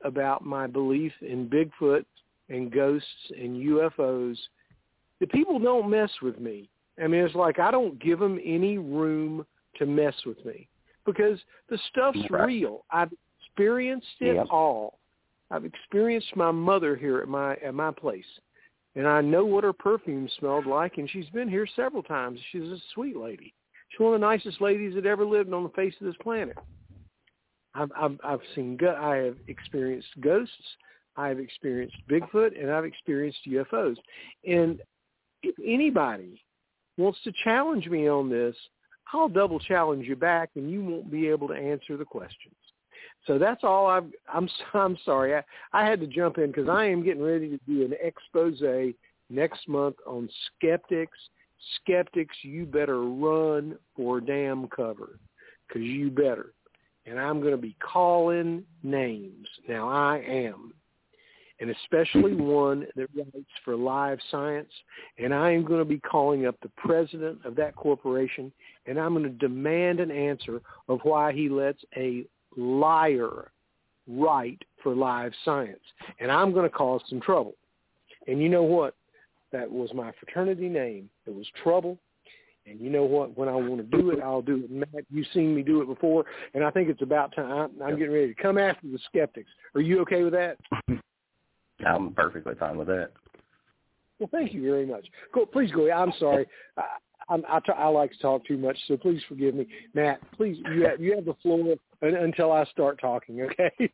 about my belief in Bigfoot and ghosts and U F Os, the people don't mess with me. I mean, it's like I don't give them any room to mess with me because the stuff's right. real. I've experienced it yep. all. I've experienced my mother here at my at my place, and I know what her perfume smelled like, and she's been here several times. She's a sweet lady. She's one of the nicest ladies that ever lived on the face of this planet. I've I've, I've seen I have experienced ghosts, I've experienced Bigfoot, and I've experienced U F Os. And if anybody wants to challenge me on this, I'll double challenge you back, and you won't be able to answer the questions. So that's all I've, I'm, I'm sorry. I, I had to jump in because I am getting ready to do an expose next month on skeptics. Skeptics, you better run for damn cover because you better. And I'm going to be calling names. Now, I am. And especially one that writes for Live Science. And I am going to be calling up the president of that corporation, and I'm going to demand an answer of why he lets a liar write for Live Science. And I'm going to cause some trouble. And you know what? That was my fraternity name. It was Trouble. And you know what? When I want to do it, I'll do it. Matt, you've seen me do it before, and I think it's about time. I'm getting ready to come after the skeptics. Are you okay with that? I'm perfectly fine with that. Well, thank you very much. Go, please go ahead. I'm sorry. I, I'm, I, t- I like to talk too much, so please forgive me. Matt, please, you have, you have the floor until I start talking, okay?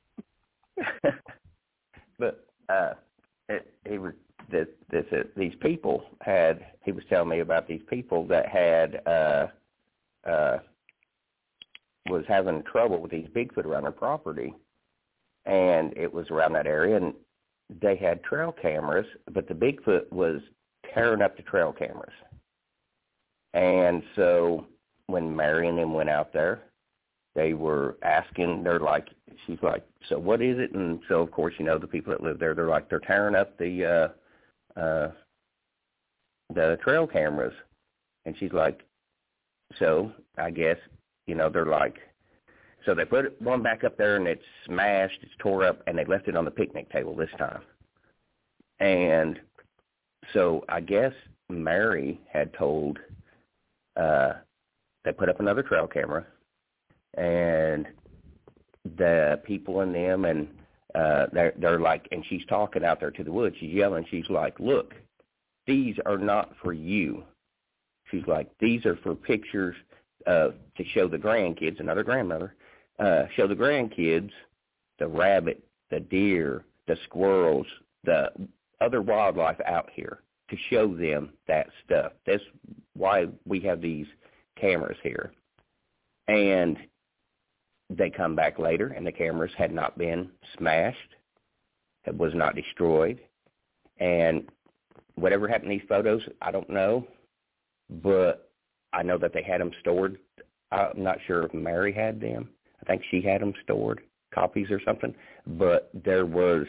But uh, it, he was this, this, uh, these people had. He was telling me about these people that had uh, uh, was having trouble with these Bigfoot around their property, and it was around that area, and they had trail cameras, but the Bigfoot was tearing up the trail cameras. And so when Mary and them went out there, they were asking, they're like, she's like, so what is it? And so, of course, you know, the people that live there, they're like, they're tearing up the uh, uh, the trail cameras. And she's like, so I guess, you know, they're like, so they put one back up there and it's smashed, it's tore up, and they left it on the picnic table this time. And so I guess Mary had told, uh, they put up another trail camera, and the people in them, and uh, they're, they're like, and she's talking out there to the woods. She's yelling. She's like, look, these are not for you. She's like, these are for pictures uh, to show the grandkids, another grandmother, uh, show the grandkids the rabbit, the deer, the squirrels, the other wildlife out here, to show them that stuff. That's why we have these cameras here. And they come back later, and the cameras had not been smashed. It was not destroyed. And whatever happened to these photos, I don't know. But I know that they had them stored. I'm not sure if Mary had them. I think she had them stored, copies or something. But there was,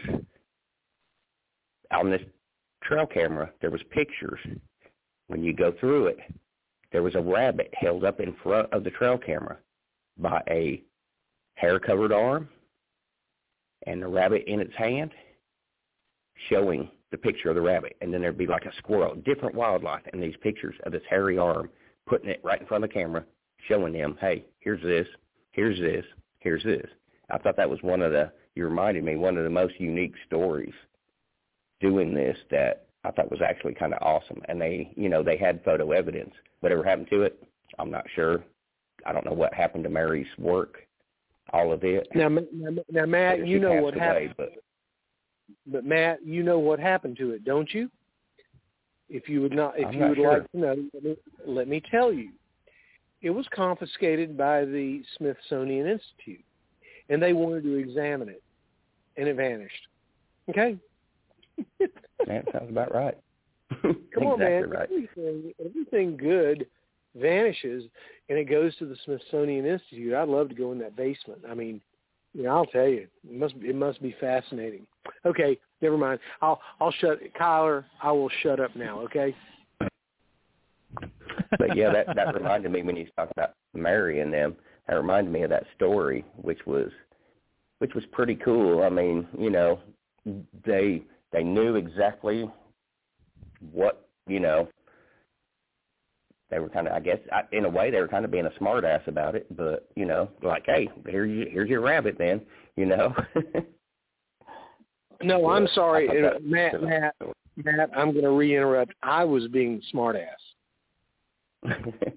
on this trail camera, there was pictures. When you go through it, there was a rabbit held up in front of the trail camera by a hair-covered arm and the rabbit in its hand, showing the picture of the rabbit. And then there'd be like a squirrel, different wildlife, and these pictures of this hairy arm, putting it right in front of the camera, showing them, hey, here's this, here's this, here's this. I thought that was one of the, you reminded me, one of the most unique stories doing this that I thought was actually kind of awesome. And they, you know, they had photo evidence. Whatever happened to it, I'm not sure. I don't know what happened to Mary's work, all of it. Now, now, now Matt, you know what happened. But, but Matt, you know what happened to it, don't you? If you would not, if I'm you not would sure. like to know, let me, let me tell you. It was confiscated by the Smithsonian Institute, and they wanted to examine it, and it vanished. Okay. That sounds about right. Come exactly on, man. Right. Everything, everything good vanishes, and it goes to the Smithsonian Institute. I'd love to go in that basement. I mean, you know, I'll tell you, it must it must be fascinating. Okay, never mind. I'll I'll shut Kyler. I will shut up now. Okay. But yeah, that that reminded me when you talked about Mary and them. That reminded me of that story, which was which was pretty cool. I mean, you know, they they knew exactly what, you know, they were kind of, I guess, in a way, they were kind of being a smart ass about it. But, you know, like, hey, here's, here's your rabbit then, you know. No, I'm sorry, uh, Matt, Matt, Matt, I'm going to re-interrupt. I was being smart ass.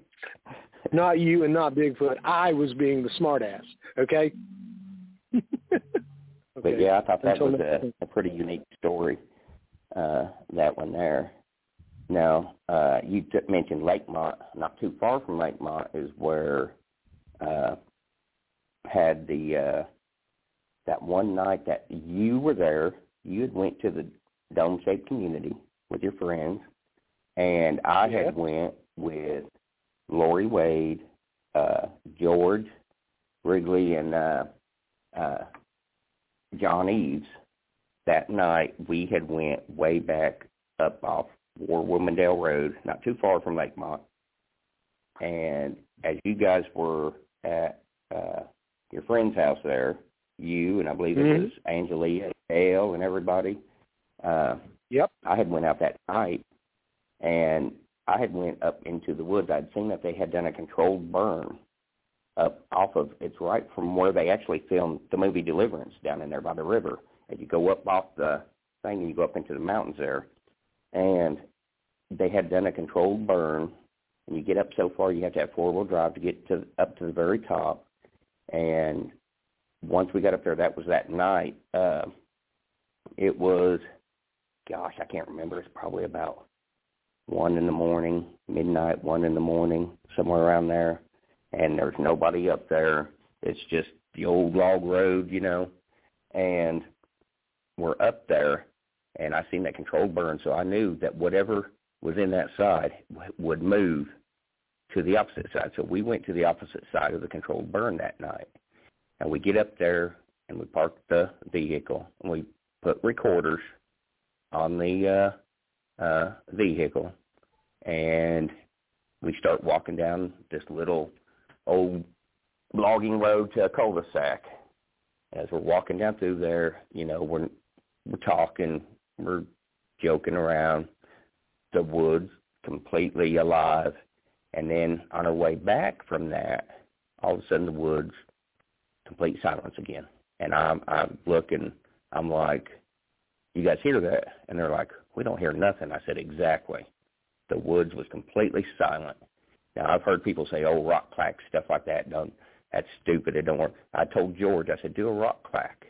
Not you and not Bigfoot. I was being the smart ass, okay? Okay. But, yeah, I thought that Until was a, a pretty unique story, uh, that one there. Now, uh, you t- mentioned Lakemont. Not too far from Lakemont is where uh, had the uh, that one night that you were there. You had went to the dome-shaped community with your friends, and I yeah. had went with Lori Wade, uh, George Wrigley, and uh, uh, John Eves. That night, we had went way back up off War Woodmandale Road, not too far from Lakemont. And as you guys were at uh, your friend's house there, you and I believe it mm-hmm. was Angelia, Dale, and everybody. Uh, yep. I had went out that night, and I had went up into the woods. I'd seen that they had done a controlled burn up off of, it's right from where they actually filmed the movie Deliverance down in there by the river. As you go up off the thing and you go up into the mountains there. And they had done a controlled burn, and you get up so far, you have to have four-wheel drive to get to up to the very top. And once we got up there, that was that night. Uh, it was, gosh, I can't remember. It's probably about one in the morning, midnight, one in the morning, somewhere around there. And there's nobody up there. It's just the old log road, you know. And we're up there. And I seen that controlled burn, so I knew that whatever was in that side w- would move to the opposite side. So we went to the opposite side of the controlled burn that night. And we get up there, and we park the vehicle, and we put recorders on the uh, uh, vehicle, and we start walking down this little old logging road to a cul-de-sac. As we're walking down through there, you know, we're we're talking, we're joking around, the woods completely alive. And then on our way back from that, all of a sudden the woods, complete silence again. And I'm I'm looking, I'm like, you guys hear that? And they're like, we don't hear nothing. I said, exactly. The woods was completely silent. Now, I've heard people say, oh, rock clack, stuff like that. Don't, that's stupid. It don't work. I told George, I said, do a rock clack.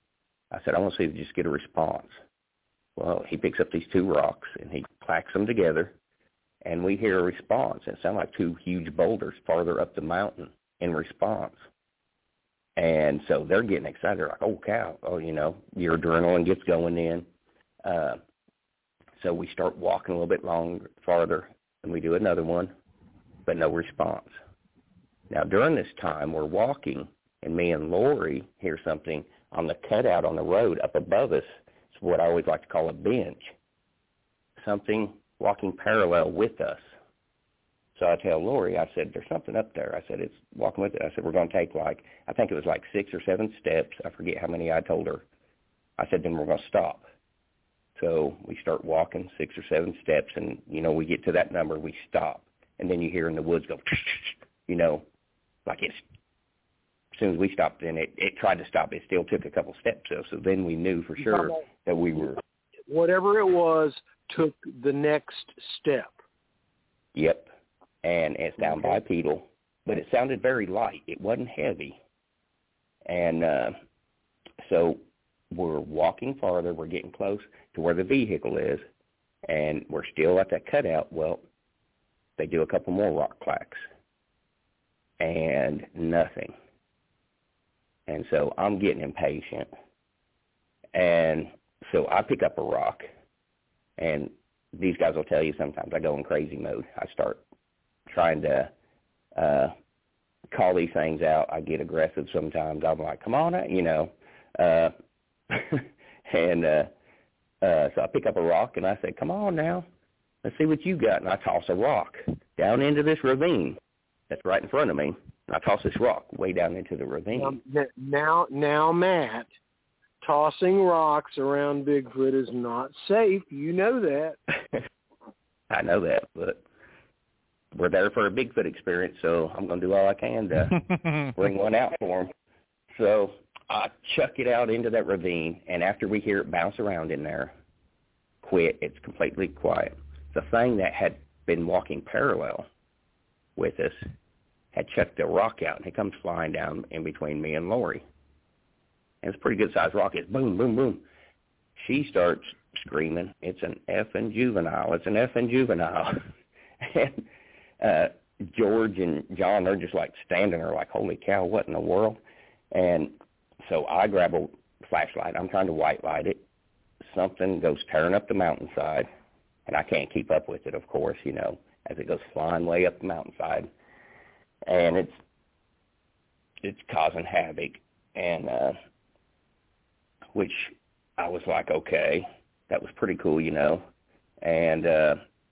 I said, I want to see if you just get a response. Well, he picks up these two rocks, and he clacks them together, and we hear a response. It sounded like two huge boulders farther up the mountain in response. And so they're getting excited. They're like, oh, cow. Oh, you know, your adrenaline gets going in. Uh, so we start walking a little bit longer, farther, and we do another one, but no response. Now, during this time, we're walking, and me and Lori hear something on the cutout on the road up above us. It's what I always like to call a bench. Something walking parallel with us. So I tell Lori, I said, there's something up there. I said, it's walking with it. I said, we're going to take like, I think it was like six or seven steps. I forget how many I told her. I said, then we're going to stop. So we start walking six or seven steps, and, you know, we get to that number, we stop. And then you hear in the woods go, you know, like it's, as soon as we stopped, then it, it tried to stop. It still took a couple steps, though. So then we knew for sure that we were. Whatever it was took the next step. Yep. And it's down okay. by Petal. But it sounded very light. It wasn't heavy. And uh, so we're walking farther. We're getting close to where the vehicle is. And we're still at that cutout. Well, they do a couple more rock clacks. And nothing. And so I'm getting impatient. And so I pick up a rock. And these guys will tell you sometimes I go in crazy mode. I start trying to uh, call these things out. I get aggressive sometimes. I'm like, come on, you know. Uh, and uh, uh, so I pick up a rock, and I say, come on now. Let's see what you got. And I toss a rock down into this ravine that's right in front of me. I toss this rock way down into the ravine. Now, now, now, Matt, tossing rocks around Bigfoot is not safe. You know that. I know that, but we're there for a Bigfoot experience, so I'm going to do all I can to bring one out for him. So I chuck it out into that ravine, and after we hear it bounce around in there, quit, it's completely quiet. The thing that had been walking parallel with us had chucked a rock out, and it comes flying down in between me and Lori. And it's a pretty good-sized rock. It's boom, boom, boom. She starts screaming, it's an effing juvenile. It's an effing juvenile. and uh, George and John, they're just like standing there like, holy cow, what in the world? And so I grab a flashlight. I'm trying to white light it. Something goes tearing up the mountainside, and I can't keep up with it, of course, you know, as it goes flying way up the mountainside. And it's it's causing havoc, and uh, which I was like, okay, that was pretty cool, you know. And uh,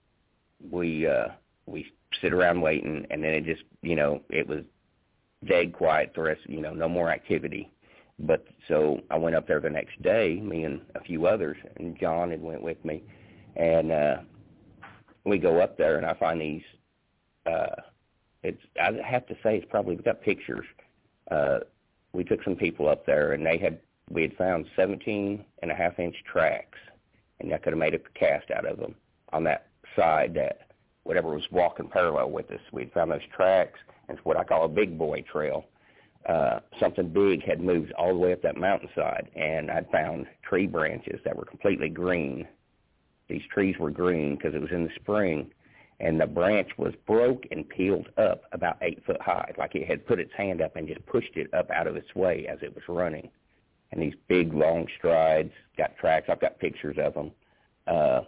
we uh, we sit around waiting, and then it just, you know, it was dead quiet the rest, you know, no more activity. But so I went up there the next day, me and a few others, and John had went with me, and uh, we go up there, and I find these. Uh, it's I have to say it's probably, we've got pictures. Uh, we took some people up there, and they had we had found seventeen and a half inch tracks, and I could have made a cast out of them on that side that whatever was walking parallel with us. We'd found those tracks, and it's what I call a big boy trail. Uh, something big had moved all the way up that mountainside, and I'd found tree branches that were completely green. These trees were green because it was in the spring, and the branch was broke and peeled up about eight foot high, like it had put its hand up and just pushed it up out of its way as it was running. And these big, long strides, got tracks. I've got pictures of them, uh,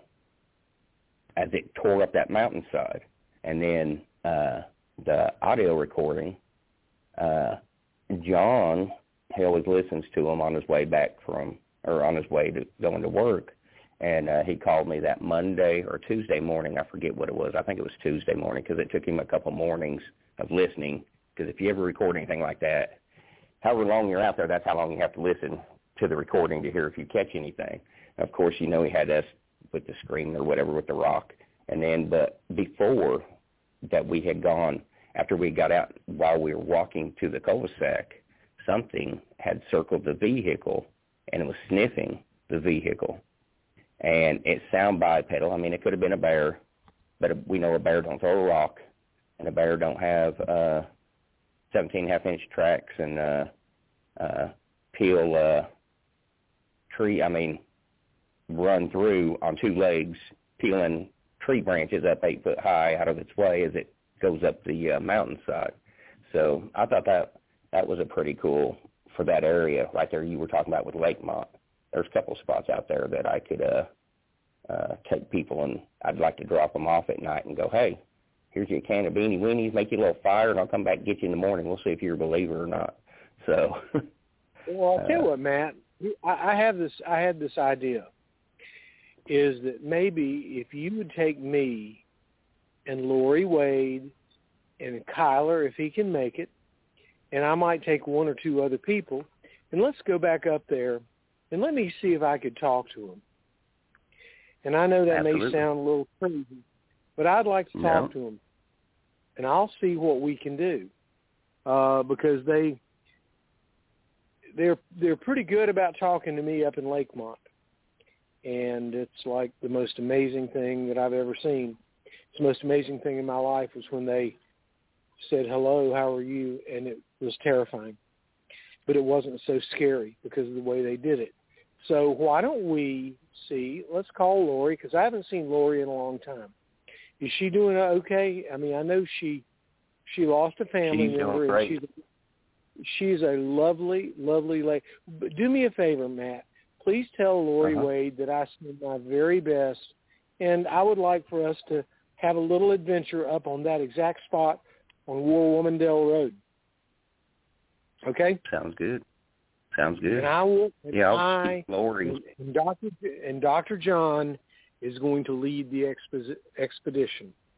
as it tore up that mountainside. And then uh, the audio recording, uh, John, he always listens to them on his way back from, or on his way to going to work. And uh, he called me that Monday or Tuesday morning. I forget what it was. I think it was Tuesday morning because it took him a couple mornings of listening. Because if you ever record anything like that, however long you're out there, that's how long you have to listen to the recording to hear if you catch anything. Of course, you know, he had us with the screen or whatever with the rock. And then, but before that we had gone, after we got out, while we were walking to the cul-de-sac, something had circled the vehicle, and it was sniffing the vehicle. And it sound bipedal. I mean, it could have been a bear, but we know a bear don't throw a rock, and a bear don't have uh, seventeen and a half inch tracks and uh, uh, peel uh, tree, I mean, run through on two legs, peeling tree branches up eight foot high out of its way as it goes up the uh, mountainside. So I thought that that was a pretty cool for that area right there you were talking about with Lakemont. There's a couple spots out there that I could uh, uh, take people, and I'd like to drop them off at night and go, hey, here's your can of Beanie Weenies, make you a little fire, and I'll come back and get you in the morning. We'll see if you're a believer or not. So, well, I'll tell you uh, what, Matt, I, I have this. I had this idea, is that maybe if you would take me and Lori Wade and Kyler, if he can make it, and I might take one or two other people, and let's go back up there. And let me see if I could talk to him. And I know that Absolutely. may sound a little crazy, but I'd like to talk no. to him. And I'll see what we can do. Uh, because they, they're they're pretty good about talking to me up in Lakemont. And it's like the most amazing thing that I've ever seen. It's the most amazing thing in my life was when they said, hello, how are you? And it was terrifying. But it wasn't so scary because of the way they did it. So why don't we see, let's call Lori, because I haven't seen Lori in a long time. Is she doing okay? I mean, I know she she lost a family she's member. Doing And she's, she's a lovely, lovely lady. But do me a favor, Matt. Please tell Lori uh-huh. Wade that I send my very best, and I would like for us to have a little adventure up on that exact spot on War Womandale Road. Okay? Sounds good. Sounds good. And I will. And yeah, I'll I Lori. and Doctor and Doctor John is going to lead the expo- expedition.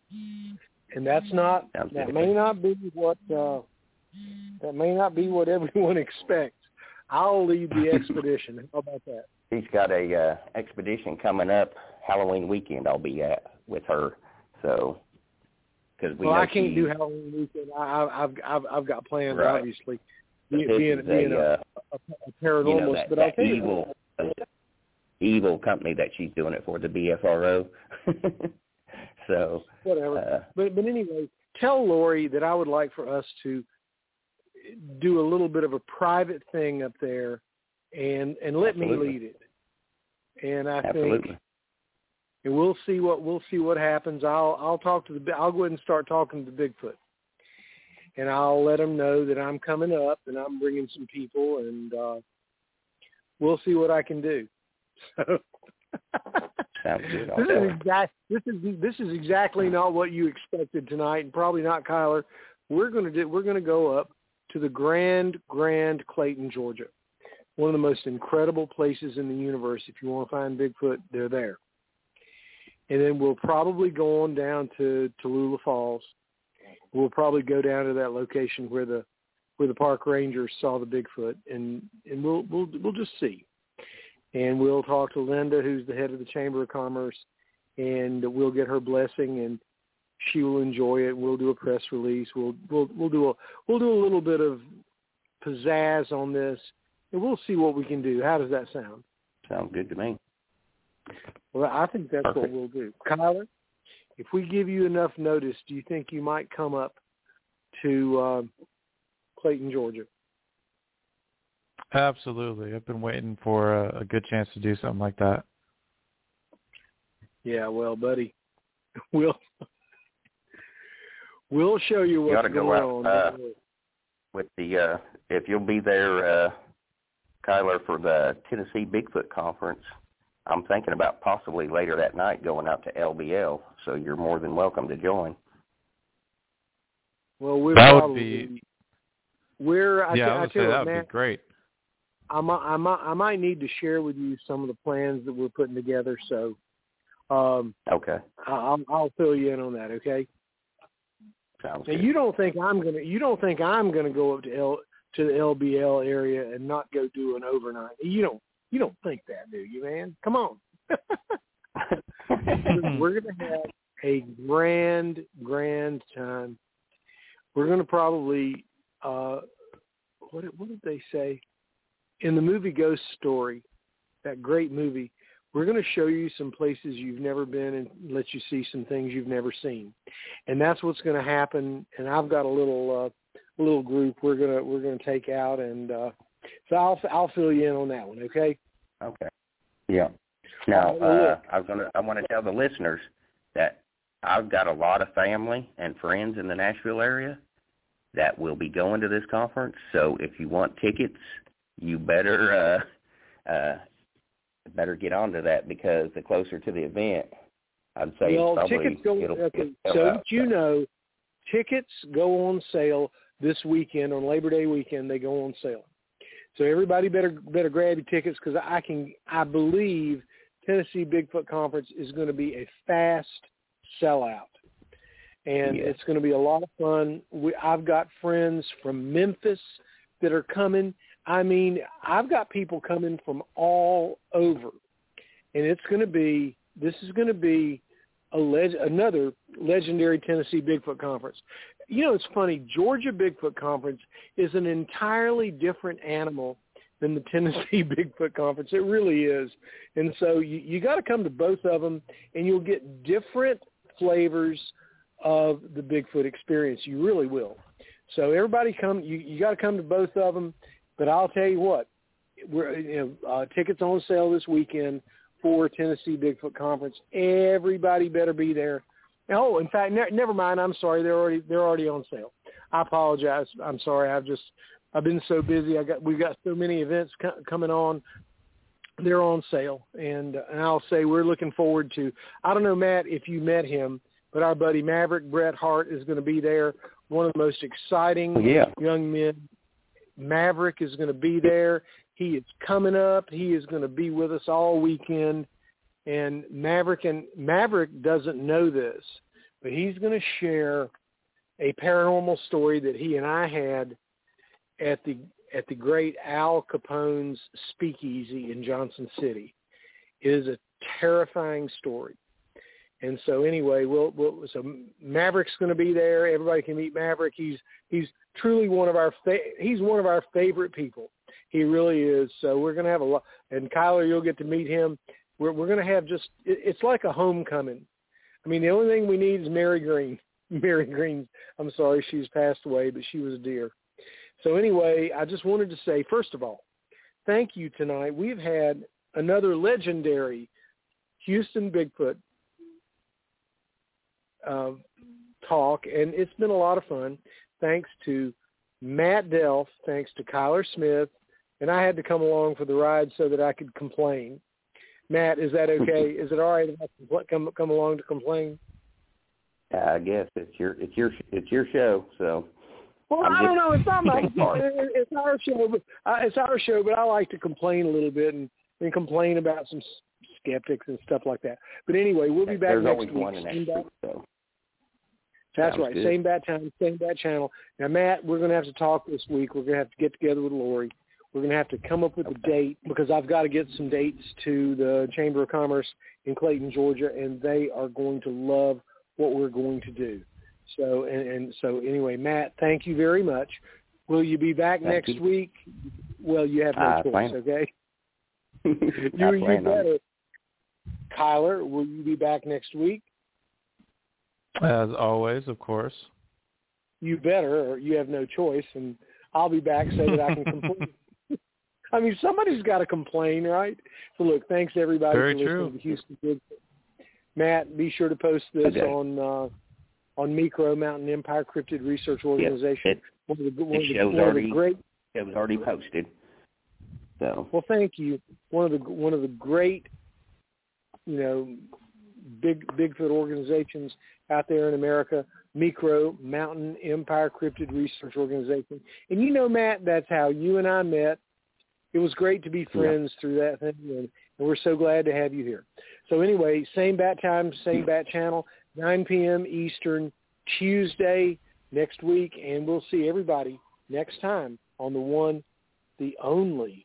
And that's not Sounds that good. may not be what uh, that may not be what everyone expects. I'll lead the expedition. How about that? She's got a uh, expedition coming up Halloween weekend. I'll be at with her. So, because we well, know I can't she, do Halloween weekend. I, I've I've I've got plans, right. obviously. But Being, this being, is being a, a, uh, a, a paranormalist, you know, that, but that I'll tell you evil, uh, evil company that she's doing it for, the B F R O. So whatever. Uh, but but anyway, tell Lori that I would like for us to do a little bit of a private thing up there, and and let Absolutely. me lead it. And I Absolutely. think, and we'll see what we'll see what happens. I'll I'll talk to the I'll go ahead and start talking to Bigfoot, and I'll let them know that I'm coming up and I'm bringing some people, and uh, we'll see what I can do. So. Sounds good. This is, exact, this is this is exactly not what you expected tonight, and probably not, Kyler. We're going to do. We're going to go up to the Grand Grand Clayton, Georgia, one of the most incredible places in the universe. If you want to find Bigfoot, they're there. And then we'll probably go on down to Tallulah Falls. We'll probably go down to that location where the where the park rangers saw the Bigfoot, and and we'll we'll we'll just see. And we'll talk to Linda, who's the head of the Chamber of Commerce, and we'll get her blessing, and she will enjoy it. We'll do a press release. We'll we'll we'll do a we'll do a little bit of pizzazz on this, and we'll see what we can do. How does that sound? Sounds good to me. Well, I think that's Perfect. what we'll do. Kyler, if we give you enough notice, do you think you might come up to uh, Clayton, Georgia? Absolutely. I've been waiting for a, a good chance to do something like that. Yeah, well, buddy, we'll we'll show you what's You ought to go going out on. uh, with the uh, if you'll be there, uh, Kyler, for the Tennessee Bigfoot Conference. I'm thinking about possibly later that night going out to L B L. So you're more than welcome to join. Well, we're that probably, would be. We're I, Yeah, t- I I would tell say you that what, would man, be great. I might, I might I might need to share with you some of the plans that we're putting together. So, um, Okay. I'll I'll fill you in on that. Okay. Sounds Now good. you don't think I'm gonna you don't think I'm gonna go up to L to the L B L area and not go do an overnight? You don't you don't think that, do you, man? Come on. We're gonna have a grand grand time. We're gonna probably uh, what did, what did they say in the movie Ghost Story? That great movie. We're going to show you some places you've never been and let you see some things you've never seen, and that's what's going to happen. And I've got a little uh, little group we're gonna we're gonna take out, and uh, so I'll I'll fill you in on that one. Okay. Okay. Yeah. Now, Uh, well, uh, I was gonna I want to tell the listeners that I've got a lot of family and friends in the Nashville area that will be going to this conference. So if you want tickets, you better uh, uh, better get onto that, because the closer to the event, I'd say well, probably tickets go. it'll, Okay, it'll so out, that you so. know, tickets go on sale this weekend on Labor Day weekend. They go on sale. So everybody better better grab your tickets, because I can I believe Tennessee Bigfoot Conference is going to be a fast sellout, and yeah. it's going to be a lot of fun. We, I've got friends from Memphis that are coming. I mean, I've got people coming from all over, and it's going to be this is going to be a leg, another legendary Tennessee Bigfoot Conference. You know, it's funny. Georgia Bigfoot Conference is an entirely different animal than the Tennessee Bigfoot Conference. It really is. And so you, you got to come to both of them, and you'll get different flavors of the Bigfoot experience. You really will. So everybody come. You, you got to come to both of them. But I'll tell you what, we're you know uh, tickets on sale this weekend for Tennessee Bigfoot Conference. Everybody better be there. Oh, in fact, ne- never mind. I'm sorry. They're already they're already on sale. I apologize. I'm sorry. I've just I've been so busy. I got we've got so many events co- coming on. They're on sale, and uh, and I'll say we're looking forward to. I don't know, Matt, if you met him, but our buddy Maverick Bret Hart is going to be there. One of the most exciting yeah. young men. Maverick is going to be there. He is coming up. He is going to be with us all weekend. And Maverick and Maverick doesn't know this, but he's going to share a paranormal story that he and I had at the at the great Al Capone's Speakeasy in Johnson City. It is a terrifying story. And so anyway, we'll, we'll so Maverick's going to be there. Everybody can meet Maverick. He's he's truly one of our fa- he's one of our favorite people. He really is. So we're going to have a lot. And Kyler, you'll get to meet him. We're we're going to have just it, it's like a homecoming. I mean, the only thing we need is Mary Green. Mary Green. I'm sorry, she's passed away, but she was a dear. So anyway, I just wanted to say, first of all, thank you tonight. We've had another legendary Houston Bigfoot uh, talk, and it's been a lot of fun. Thanks to Matt Delf, thanks to Kyler Smith, and I had to come along for the ride so that I could complain. Matt, is that okay? Is it all right if I come come along to complain? I guess it's your it's your it's your show, so. Well, I'm I don't know. It's not my. part. It's our show, but uh, it's our show. But I like to complain a little bit and, and complain about some skeptics and stuff like that. But anyway, we'll be back There's next always week. one in next week, so. That's Sounds right. good. Same bat time, same bat channel. Now, Matt, we're going to have to talk this week. We're going to have to get together with Lori. We're going to have to come up with a date because I've got to get some dates to the Chamber of Commerce in Clayton, Georgia, and they are going to love what we're going to do. So and, and so anyway, Matt, thank you very much. Will you be back Thank next you. week? Well, you have no I choice, plan. okay? I you plan you on better. it. Kyler, will you be back next week? As always, of course. You better, or you have no choice, and I'll be back so that I can complain. I mean, somebody's got to complain, right? So look, thanks everybody Very for true. listening to Houston Bigfoot. Matt, be sure to post this Okay. on uh, on MICRO, Mountain Empire Cryptid Research Organization. It, one of the, one it of the, shows one of already the great. it was already posted. So Well, thank you. One of the one of the great, you know, big Bigfoot organizations out there in America, MICRO, Mountain Empire Cryptid Research Organization. And you know, Matt, that's how you and I met. It was great to be friends yeah. through that thing, and, and we're so glad to have you here. So anyway, same bat time, same bat channel, nine p.m. Eastern, Tuesday next week, and we'll see everybody next time on the one, the only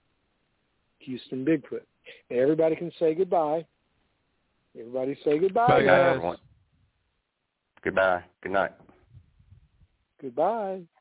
Houston Bigfoot. Everybody can say goodbye. Everybody say goodbye. Bye, Good night, guys. everyone. Goodbye. Good night. Goodbye.